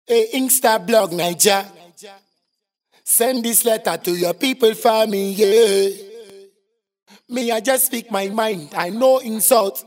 Hey, Insta blog Niger. Send this letter to your people for me, yeah. Me, I just speak my mind, I no insult.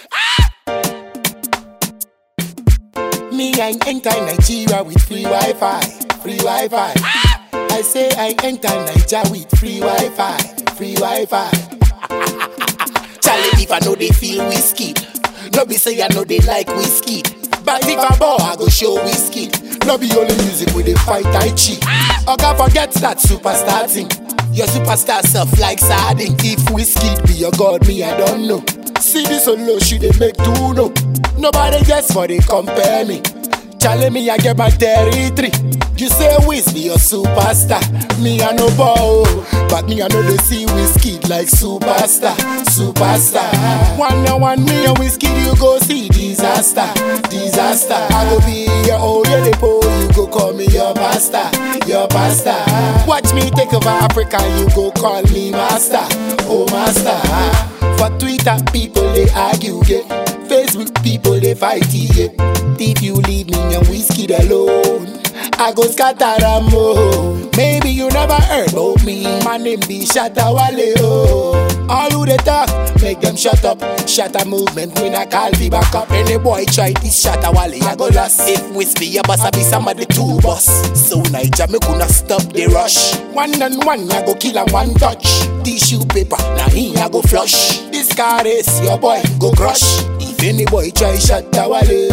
Me, I enter Nigeria with free Wi-Fi, free Wi-Fi. I say I enter Nigeria with free Wi-Fi, free Wi-Fi. Charlie, if I know they feel whiskey, no be say I know they like whiskey. But if I ball, I go show whiskey. No be only music with the fight I cheat. Okay, forget that superstar thing. Your superstar self like sardine. If whiskey be your god, me I don't know. See this solo, she they make two no. Nobody just for they compare me. Charlie, me I get my territory. You say Wiz be your superstar. Me I no ball, but me I know they see whiskey like superstar, superstar. One me and whiskey you go see disaster, disaster. I go be your old po, you go call me your pastor, your pastor. Watch me take over Africa, you go call me master, oh master. For Twitter people they argue, yeah. Facebook people they fight, yeah. If you leave me and whiskey alone, I go scatter them, oh. Maybe you never heard about me. My name be Shatta Wale, oh. All who they talk, make them shut up. Shatta movement, when I call me back up. Any boy try this Shatta Wale, I go lost. If whiskey, your boss, I be somebody two boss. So Niger, me coulda stop the rush. One on one, I go kill and one touch. Tissue paper, now he I go flush. This car is your boy, go crush. If any boy try Shatta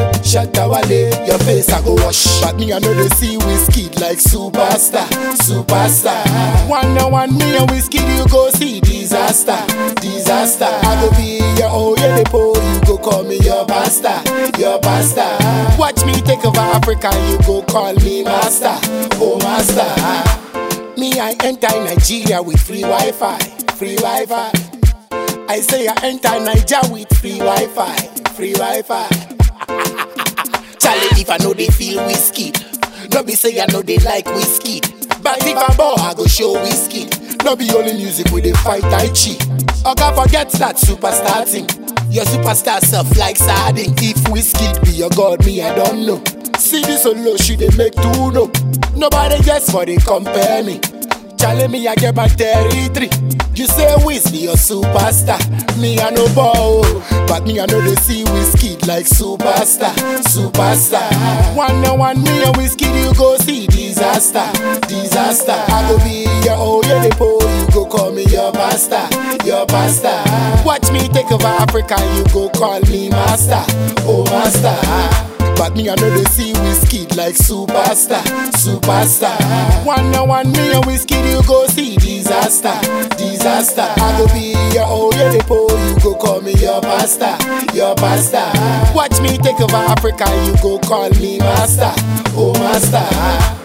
Wale, your face I go wash. But me I know they see whiskey like superstar, superstar. One on one, me and whiskey you go see disaster, disaster. I go be your old po, you go call me your pastor, your pastor. Watch me take over Africa, you go call me master, oh master. Me I enter Nigeria with free Wi-Fi, free Wi-Fi. I say I enter Nigeria with free Wi-Fi, free Wi-Fi. Charlie, if I know they feel whiskey, no be say I know they like whiskey. But if I ball, I go show whiskey. No be only music with the fight I cheat. Okay, forget that superstar thing. Your superstar self like sardine. If whiskey be your god, me I don't know. See this solo, she they make two no. Nobody just for they compare me. Charlie, me I get my territory. You say Wiz be your superstar. Me I no ball, but me I know they see whiskey like superstar, superstar. One on one, me and whiskey you go see disaster, disaster. I go be your old po, you go call me your pastor, your pastor. Watch me take over Africa, you go call me master, oh master. But me I know they see whiskey like superstar, superstar. One on one, me and whiskey you go see disaster, disaster. I go be your old po, you go call me your pastor, your pastor. Watch me take over Africa, you go call me master, oh master.